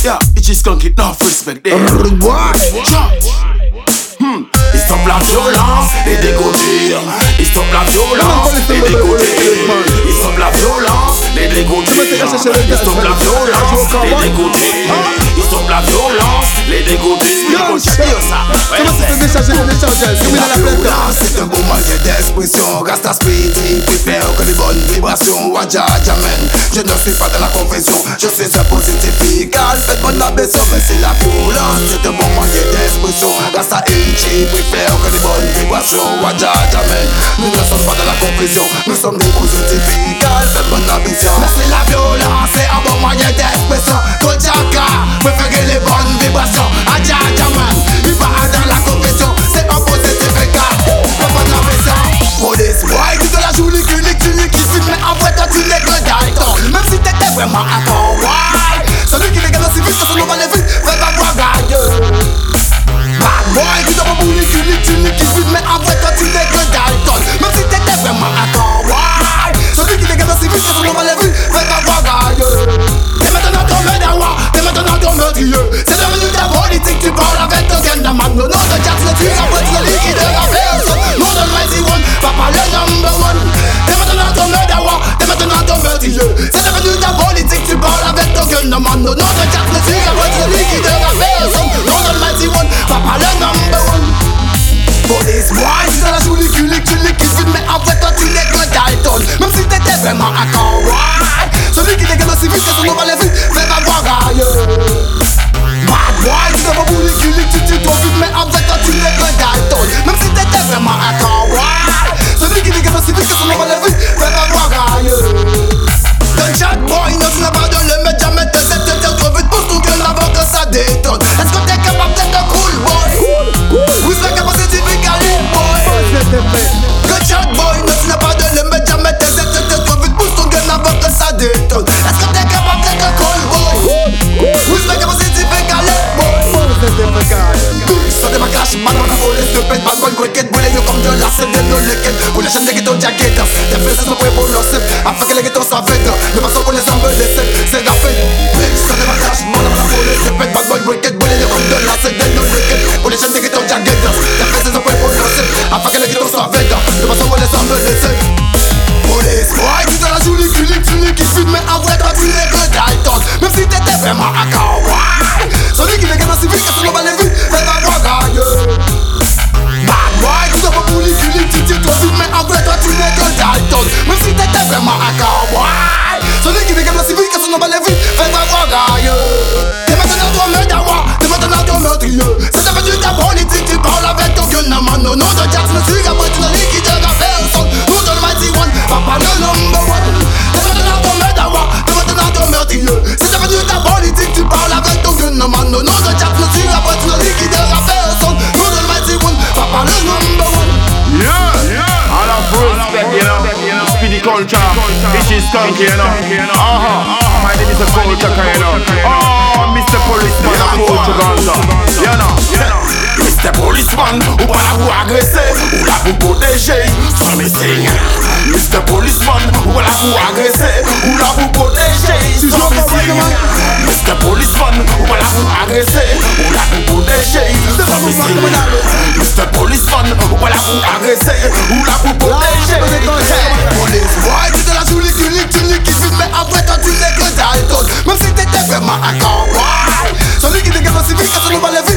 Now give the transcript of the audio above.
Yeah, it just can't get enough respect there. Il stoppe la violence, les dégoûtés. Il stoppe la violence, les dégoûtés. Il stoppe la violence, les dégoûtés. Il stoppe la violence, les dégoûtés. Il stoppe la violence, les dégoûtés. C'est un beau moyen d'expression. Rasta Speedy préfère que les bonnes vibrations. Wadja Jamen, je ne suis pas dans la confession. Je suis un positif égal. Faites bonne abaissement, mais c'est la violence. C'est un bon moyen d'expression. Rasta Ichi préfère que les bonnes vibrations. Wadja Jamen, nous ne sommes pas dans la confession. Nous sommes des positifs égal. Faites bonne abaissement, mais c'est la violence. C'est un bon moyen d'expression. Kojaka préfère les bonnes vibrations. Wadja Jamen, il va dans la confession. C'est un positif égal. Faites bonne abaissement. Police boy, tu te la joues unique, qui filme, mais en vrai toi tu n'es que Dalton. Même si t'étais vraiment un cowboy, celui qui les gagne aussi vite que son nom va les vite, fait pas voir gagne. Bad boy, tu te la joues unique, qui filme, mais en vrai toi tu n'es que Dalton. Même si t'étais vraiment un cowboy, celui qui les gagne aussi vite que son nom va les vite, fait pas voir gagne. T'es maintenant ton murderer, t'es maintenant ton meurtrier. C'est devenu ta politique, tu parles avec ton gain de man. Le nom de Jack, le tueur, après tu le liquide la personne. Nom de Mighty One, papa le number one. T'es maintenant ton murderer, t'es maintenant ton meurtrier. C'est devenu ta politique, tu parles avec ton gain de man. Le nom de Jack, le tueur, après tu le liquide la personne. Nom de Mighty One, papa le number one. Police boy, tu te la joues unique, qui filme, mais en fait toi tu n'es que Dalton. Même si t'étais vraiment un cowboy, celui qui dégaine aussi vite que son nom va les vite, fais pas voir gagne. Bad boy, tu te la joues unique, tu t'en vite, mais en fait toi tu n'es que Dalton. Même si t'étais vraiment un cowboy, celui qui dégaine aussi vite que son nom va les vite, fais pas voir gagne. Gunshot boy, non tu n'as pas de le mettre, jamais tes aides, t'es trop vite pour ton gueule avant que ça détonne. Est-ce que t'es capable d'être un cool boy? Oui, c'est capable de dire boy. Gunshot boy, non tu n'as pas de le mettre, jamais tes aides, t'es trop vite pour ton gueule avant que ça détonne. Est-ce que t'es capable d'être un cool boy? Oui, c'est capable de dire boy. Ça te cache, madame la police te pète, bad boy, cricket, boule, yo comme de la scène de nos liquides. Pour les chaînes des ghettos jackets, tes fesses sont prêts pour leur cible, afin que les ghettos soient faites. De façon qu'on les embête, c'est gaffé. Ça te cache, madame la police te pète, bad boy, cricket, boule, yo comme de la scène de nos liquides. Pour les chaînes des ghettos jackets, tes fesses sont prêts pour leur cible, afin que les ghettos soient faites. De façon qu'on les embête, police boy, tu te la joues unique, qui filme, mais en vrai toi tu n'es que Dalton. Même si t'étais vraiment un cowboy, celui qui les gagne aussi vite que son nom va les vite, fais pas voir gagne. Bad boy, tu te la joues unique, tu t'en vite, mais en vrai toi tu n'es que Dalton. Même si t'étais vraiment un cowboy, celui qui les gagne aussi vite que son nom va les vite, fais pas voir gagne. T'es maintenant ton murderer, t'es maintenant ton meurtrier. C'est devenu ta politique, tu parles avec ton gun, man. Au nom de Jack, le tueur, après tu le liquides la personne. Nom de Mighty One, papa le number one. T'es maintenant ton murderer, t'es maintenant ton meurtrier. C'est devenu ta politique, tu parles avec ton gun, man. Au nom de Jack, le tueur, après tu le liquides la personne. Nom de Mighty One, papa le number one. Yeah, all of respect, you know. Speedy culture, it is skunky, you know. My name is a culture, you know. Oh, Mr. Policeman, a Portugal, you know. Mr. Policeman, ou pas la vous agresser, ou la vous protéger, sans me signe. Mr. Policeman, ou pas la vous agresser, ou la vous protéger, sans me signe. Mr. Policeman, ou pas la vous agresser, ou la vous protéger, sans me signe. Mr. Policeman, ou pas la vous agresser, ou la vous protéger. Police boy, tu te la joues unique, qui filme, mais en vrai toi tu n'es que Dalton. Même si t'étais vraiment un cowboy, celui qui dégaine aussi vite que son nom va les vite.